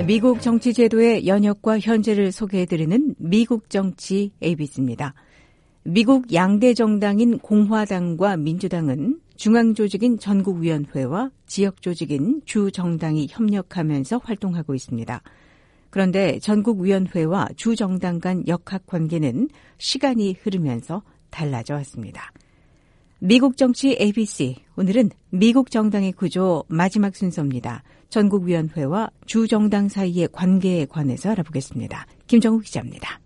미국 정치제도의 연역과 현재를 소개해드리는 미국 정치 ABC입니다. 미국 양대 정당인 공화당과 민주당은 중앙조직인 전국위원회와 지역조직인 주정당이 협력하면서 활동하고 있습니다. 그런데 전국위원회와 주정당 간 역학관계는 시간이 흐르면서 달라져 왔습니다. 미국 정치 ABC, 오늘은 미국 정당의 구조 마지막 순서입니다. 전국위원회와 주정당 사이의 관계에 관해서 알아보겠습니다. 김정욱 기자입니다.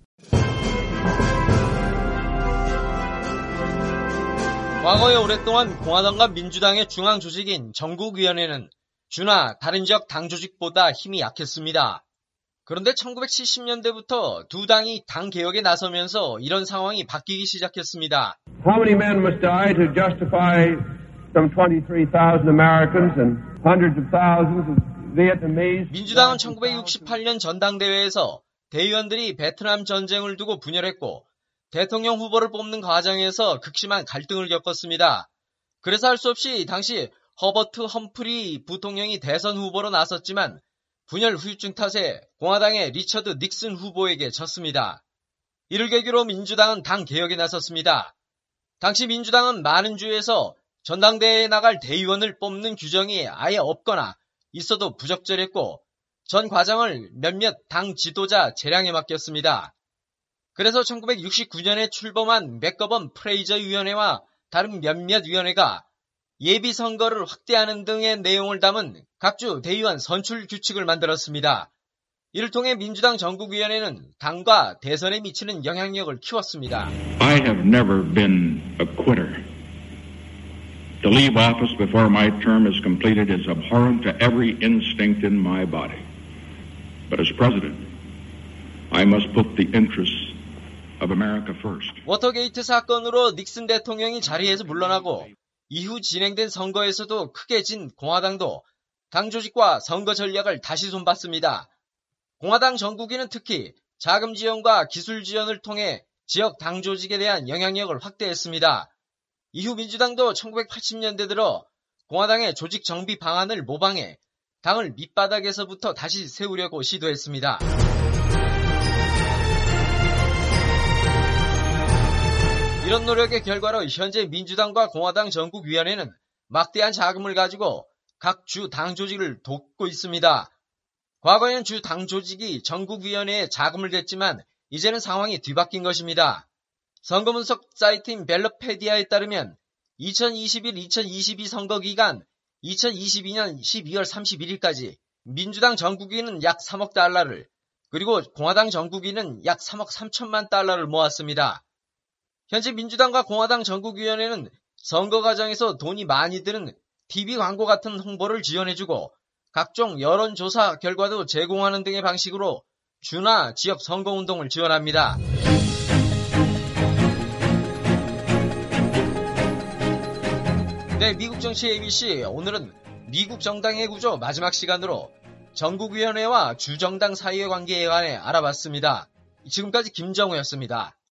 과거에 오랫동안 공화당과 민주당의 중앙 조직인 전국위원회는 주나 다른 지역 당 조직보다 힘이 약했습니다. 그런데 1970년대부터 두 당이 당 개혁에 나서면서 이런 상황이 바뀌기 시작했습니다. How many men must die to justify some 23,000 Americans and hundreds of thousands of Vietnamese? 민주당은 1968년 전당대회에서 대의원들이 베트남 전쟁을 두고 분열했고 대통령 후보를 뽑는 과정에서 극심한 갈등을 겪었습니다. 그래서 할 수 없이 당시 허버트 험프리 부통령이 대선 후보로 나섰지만 분열 후유증 탓에 공화당의 리처드 닉슨 후보에게 졌습니다. 이를 계기로 민주당은 당 개혁에 나섰습니다. 당시 민주당은 많은 주에서 전당대회에 나갈 대의원을 뽑는 규정이 아예 없거나 있어도 부적절했고 전 과정을 몇몇 당 지도자 재량에 맡겼습니다. 그래서 1969년에 출범한 맥거번 프레이저 위원회와 다른 몇몇 위원회가 예비선거를 확대하는 등의 내용을 담은 각주 대의원 선출 규칙을 만들었습니다. 이를 통해 민주당 전국위원회는 당과 대선에 미치는 영향력을 키웠습니다. I have never been a quitter. To leave office before my term is completed is abhorrent to every instinct in my body. But as president, I must put the interests of America first. 워터게이트 사건으로 닉슨 대통령이 자리에서 물러나고 이후 진행된 선거에서도 크게 진 공화당도 당 조직과 선거 전략을 다시 손봤습니다. 공화당 전국위는 특히 자금 지원과 기술 지원을 통해 지역 당 조직에 대한 영향력을 확대했습니다. 이후 민주당도 1980년대 들어 공화당의 조직 정비 방안을 모방해 당을 밑바닥에서부터 다시 세우려고 시도했습니다. 이런 노력의 결과로 현재 민주당과 공화당 전국위원회는 막대한 자금을 가지고 각 주 당 조직을 돕고 있습니다. 과거에는 주 당 조직이 전국위원회에 자금을 댔지만 이제는 상황이 뒤바뀐 것입니다. 선거 분석 사이트인 벨로페디아에 따르면 2021-2022 선거 기간 2022년 12월 31일까지 민주당 전국위는 약 3억 달러를 그리고 공화당 전국위는 약 3억 3천만 달러를 모았습니다. 현재 민주당과 공화당 전국위원회는 선거 과정에서 돈이 많이 드는 TV 광고 같은 홍보를 지원해주고 각종 여론조사 결과도 제공하는 등의 방식으로 주나 지역 선거운동을 지원합니다. 네, 미국 정치 ABC 오늘은 미국 정당의 구조 마지막 시간으로 전국위원회와 주정당 사이의 관계에 관해 알아봤습니다. 지금까지 김정우였습니다.